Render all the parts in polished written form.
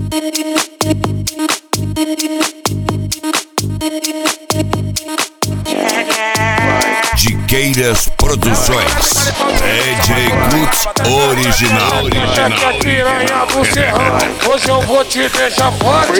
Diqueiras Produções, DJ Guts Original. É piranha do serrão, hoje eu vou te deixar forte.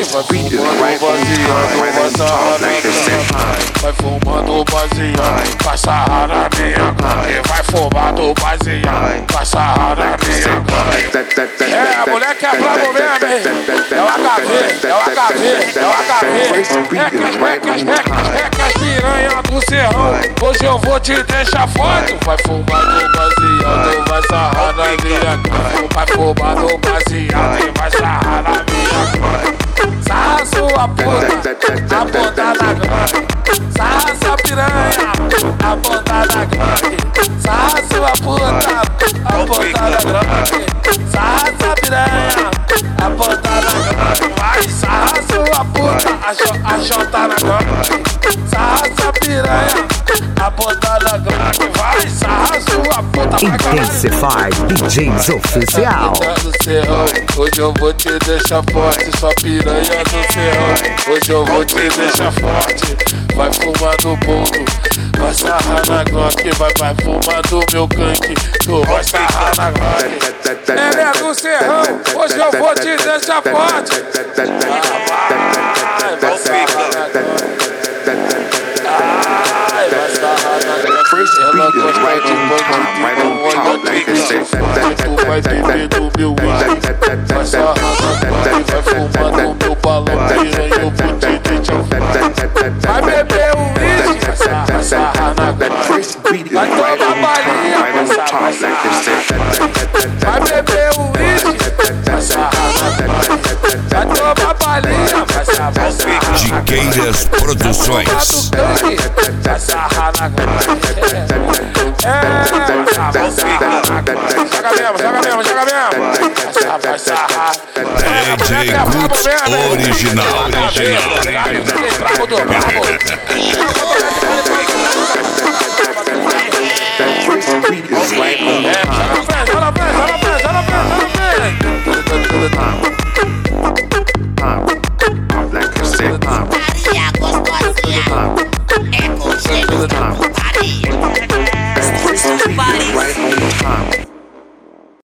Vai fumando baseado, vai sarrar na minha cara. Vai fumando baseado, vai sarrar na minha cara. É, a mulher que é brabo mesmo, hein? É o HV, é o HV, é o HV. É que as piranha do serrão, hoje eu vou te deixar forte. Vai fumando baseado, vai sarrar na minha cara. Vai fumando baseado, vai sarrar na minha cara. Sarra sua puta, a ponta da gangue. Sarra sua piranha, a ponta da gangue. Sarra sua puta, a ponta da gangue. Sarra sua piranha, a ponta da gangue. Vai, sarra sua puta, a jota na gangue. Sarra sua piranha, a ponta da gangue. Vai, sarra sua puta. Intensify DJs Oficial. Hoje eu vou te deixar forte, sua piranha do serrão. Hoje eu vou te deixar forte. Vai fumar do bolo, vai sarrar na Glock. Vai fumar do meu gangue, tu vai sarrar na Glock. É do serrão, hoje eu vou te deixar forte. Vai sarrar na Glock. Vai sarrar na Glock. Ela gosta de bandido, olha que tu vai beber do meu ar. Vai sarrar na Glock, vai fumar do meu balão. Piranha, eu vou te deixar forte. Vai beber um uísque, vai sarrar na Glock. Vai tomar balinha, vai sarrar. Vai beber um uísque, vai sarrar na Glock. Vai tomar balinha, vai sarrar. Diqueiras Produções. Vai sarrar na Glock. Joga mesmo. Vai sarrar. DJ Guts Original. Brabo do brabo.